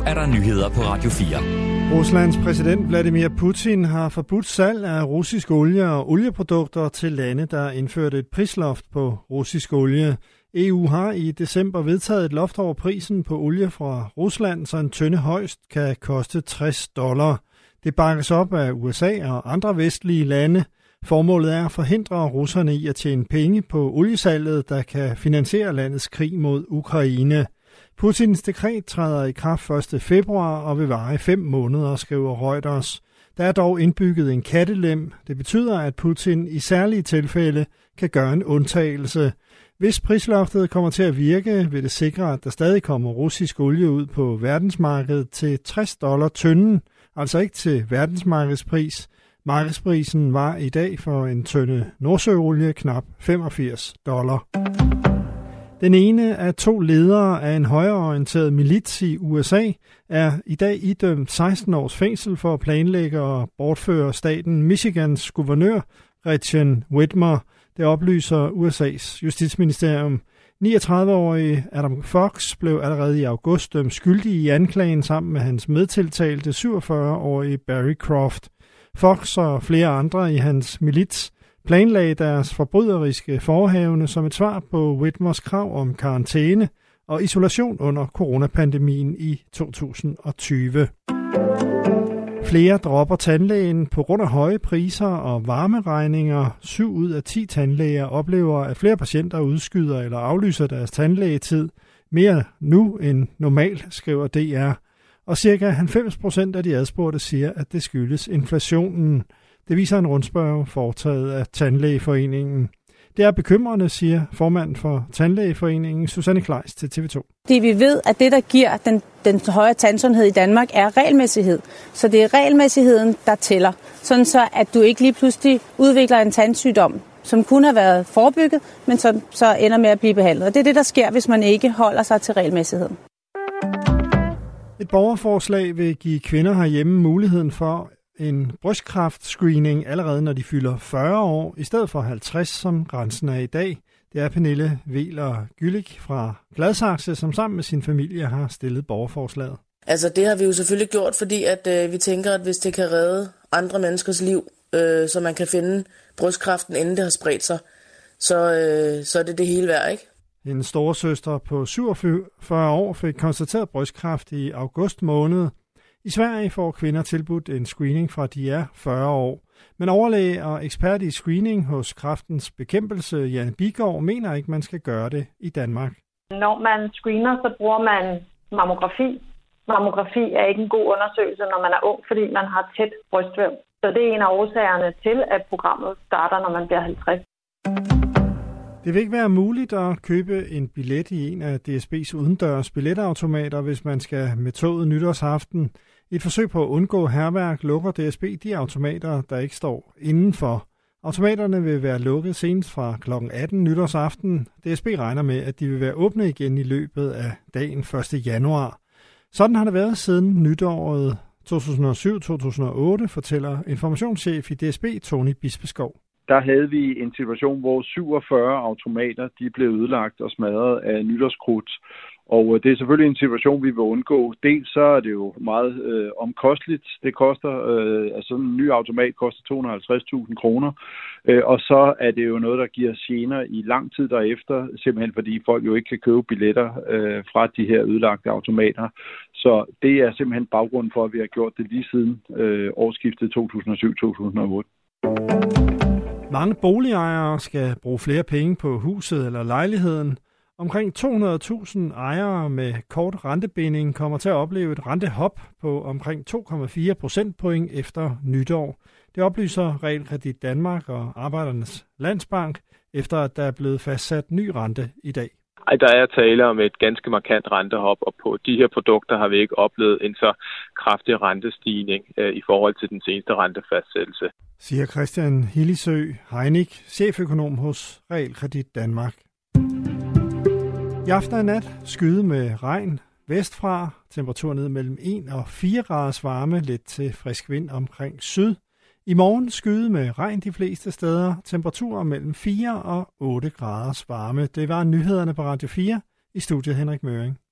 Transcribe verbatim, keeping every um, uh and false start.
er der nyheder på Radio fire. Ruslands præsident Vladimir Putin har forbudt salg af russisk olie og olieprodukter til lande, der indførte et prisloft på russisk olie. E U har i december vedtaget et loft over prisen på olie fra Rusland, så en tønde højst kan koste tres dollar. Det bakkes op af U S A og andre vestlige lande. Formålet er at forhindre russerne i at tjene penge på oliesalget, der kan finansiere landets krig mod Ukraine. Putins dekret træder i kraft første februar og vil vare i fem måneder, skriver Reuters. Der er dog indbygget en kattelem. Det betyder, at Putin i særlige tilfælde kan gøre en undtagelse. Hvis prisloftet kommer til at virke, vil det sikre, at der stadig kommer russisk olie ud på verdensmarkedet til tres dollar tønden, altså ikke til verdensmarkedspris. Markedsprisen var i dag for en tønde nordsøolie knap femogfirs dollar. Den ene af to ledere af en højreorienteret milits i U S A er i dag idømt seksten års fængsel for at planlægge og bortføre staten Michigans guvernør, Gretchen Whitmer. Det oplyser U S A's justitsministerium. niogtredive-årige Adam Fox blev allerede i august dømt skyldig i anklagen sammen med hans medtiltalte syvogfyrre-årige Barry Croft. Fox og flere andre i hans milits planlagde deres forbryderiske forehavende som et svar på Whitmers krav om karantæne og isolation under coronapandemien i to tusind og tyve. Flere dropper tandlægen på grund af høje priser og varmeregninger. Syv ud af ti tandlæger oplever, at flere patienter udskyder eller aflyser deres tandlægetid mere nu end normalt, skriver D R. Og ca. halvfems procent af de adspurgte siger, at det skyldes inflationen. Det viser en rundspørge foretaget af Tandlægeforeningen. Det er bekymrende, siger formanden for Tandlægeforeningen, Susanne Kleis til T V to. Det vi ved, at det, der giver den, den høje tandsundhed i Danmark, er regelmæssighed. Så det er regelmæssigheden, der tæller. Sådan så, at du ikke lige pludselig udvikler en tandsygdom, som kunne have været forebygget, men som så ender med at blive behandlet. Og det er det, der sker, hvis man ikke holder sig til regelmæssigheden. Et borgerforslag vil give kvinder herhjemme muligheden for en brystkræftscreening allerede når de fylder fyrre år, i stedet for halvtreds, som grænsen er i dag. Det er Pernille Wieler Gyllik fra Gladsaxe, som sammen med sin familie har stillet borgerforslaget. Altså det har vi jo selvfølgelig gjort, fordi at øh, vi tænker, at hvis det kan redde andre menneskers liv, øh, så man kan finde brystkræften, inden det har spredt sig, så, øh, så er det det hele værd, ikke? En storesøster på syvogfyrre år fik konstateret brystkræft i august måned. I Sverige får kvinder tilbudt en screening fra de er fyrre år. Men overlæge og ekspert i screening hos Kræftens Bekæmpelse, Janne Bigård, mener ikke, man skal gøre det i Danmark. Når man screener, så bruger man mammografi. Mammografi er ikke en god undersøgelse, når man er ung, fordi man har tæt brystvæv. Så det er en af årsagerne til, at programmet starter, når man bliver halvtreds. Det vil ikke være muligt at købe en billet i en af D S B's udendørs billetautomater, hvis man skal med toget nytårsaften. I et forsøg på at undgå hærværk lukker D S B de automater, der ikke står indenfor. Automaterne vil være lukket senest fra klokken atten nytårsaften. D S B regner med, at de vil være åbne igen i løbet af dagen første januar. Sådan har det været siden nytåret to tusind og syv til to tusind og otte, fortæller informationschef i D S B, Tony Bispeskov. Der havde vi en situation, hvor syvogfyrre automater de blev ødelagt og smadret af nytårskrudt. Og det er selvfølgelig en situation, vi vil undgå. Dels så er det jo meget øh, omkosteligt. Det koster, øh, altså en ny automat koster to hundrede og halvtreds tusind kroner. Øh, og så er det jo noget, der giver gener i lang tid derefter, simpelthen fordi folk jo ikke kan købe billetter øh, fra de her ødelagte automater. Så det er simpelthen baggrunden for, at vi har gjort det lige siden øh, årsskiftet to tusind og syv til to tusind og otte. Mange boligejere skal bruge flere penge på huset eller lejligheden. Omkring to hundrede tusind ejere med kort rentebinding kommer til at opleve et rentehop på omkring to komma fire procentpoint efter nytår. Det oplyser Realkredit Danmark og Arbejdernes Landsbank, efter at der er blevet fastsat ny rente i dag. Ej, der er tale om et ganske markant rentehop, og på de her produkter har vi ikke oplevet en så kraftig rentestigning øh, i forhold til den seneste rentefastsættelse. Siger Christian Hillisø Heinik, cheføkonom hos Realkredit Danmark. I aften og nat skyde med regn vestfra, temperatur ned mellem en og fire graders varme, lidt til frisk vind omkring syd. I morgen skyde med regn de fleste steder, temperaturer mellem fire og otte graders varme. Det var nyhederne på Radio fire, i studiet Henrik Møring.